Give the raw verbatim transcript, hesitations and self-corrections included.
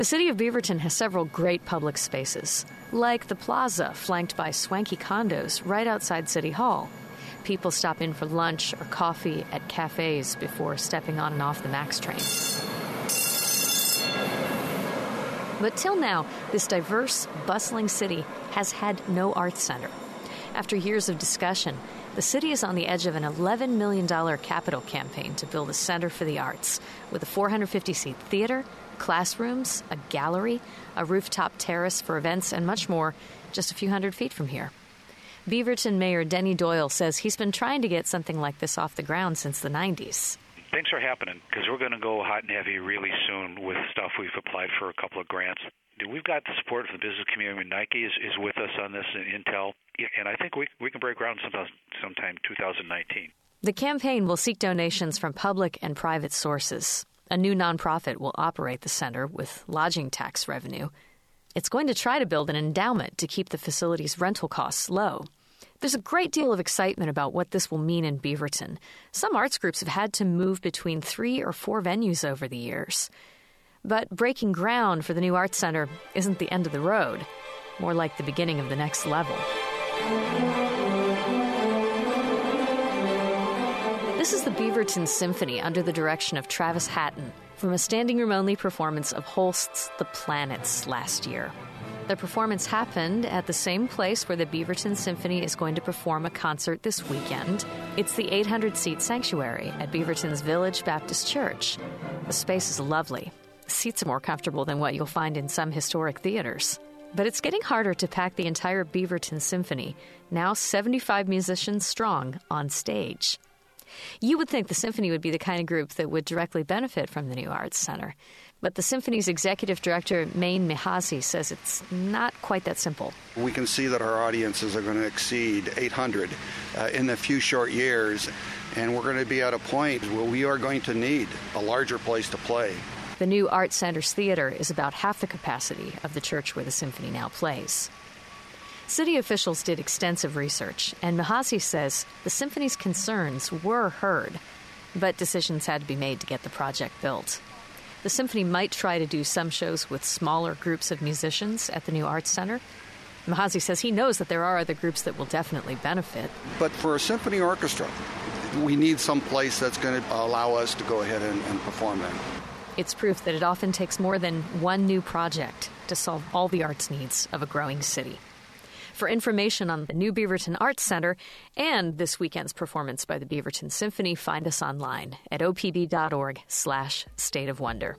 The city of Beaverton has several great public spaces, like the plaza flanked by swanky condos right outside City Hall. People stop in for lunch or coffee at cafes before stepping on and off the MAX train. But till now, this diverse, bustling city has had no arts center. After years of discussion, the city is on the edge of an eleven million dollars capital campaign to build a center for the arts with a four hundred fifty seat theater, classrooms, a gallery, a rooftop terrace for events, and much more just a few hundred feet from here. Beaverton Mayor Denny Doyle says he's been trying to get something like this off the ground since the nineties. Things are happening because we're going to go hot and heavy really soon with stuff. We've applied for a couple of grants. We've got the support from the business community. I mean, Nike is, is with us on this, and Intel, and I think we we can break ground sometime, sometime two thousand nineteen. The campaign will seek donations from public and private sources. A new nonprofit will operate the center with lodging tax revenue. It's going to try to build an endowment to keep the facility's rental costs low. There's a great deal of excitement about what this will mean in Beaverton. Some arts groups have had to move between three or four venues over the years. But breaking ground for the new arts center isn't the end of the road, more like the beginning of the next level. This is the Beaverton Symphony under the direction of Travis Hatton from a standing-room-only performance of Holst's The Planets last year. The performance happened at the same place where the Beaverton Symphony is going to perform a concert this weekend. It's the eight hundred seat sanctuary at Beaverton's Village Baptist Church. The space is lovely. The seats are more comfortable than what you'll find in some historic theaters. But it's getting harder to pack the entire Beaverton Symphony, now seventy-five musicians strong, on stage. You would think the symphony would be the kind of group that would directly benefit from the new arts center. But the symphony's executive director, Maine Mihazy, says it's not quite that simple. We can see that our audiences are going to exceed eight hundred uh, in a few short years, and we're going to be at a point where we are going to need a larger place to play. The new Arts Center's theater is about half the capacity of the church where the symphony now plays. City officials did extensive research, and Mihazy says the symphony's concerns were heard, but decisions had to be made to get the project built. The symphony might try to do some shows with smaller groups of musicians at the new Arts Center. Mihazy says he knows that there are other groups that will definitely benefit. But for a symphony orchestra, we need some place that's going to allow us to go ahead and, and perform in. It's proof that it often takes more than one new project to solve all the arts needs of a growing city. For information on the new Beaverton Arts Center and this weekend's performance by the Beaverton Symphony, find us online at opb.org slash state of wonder.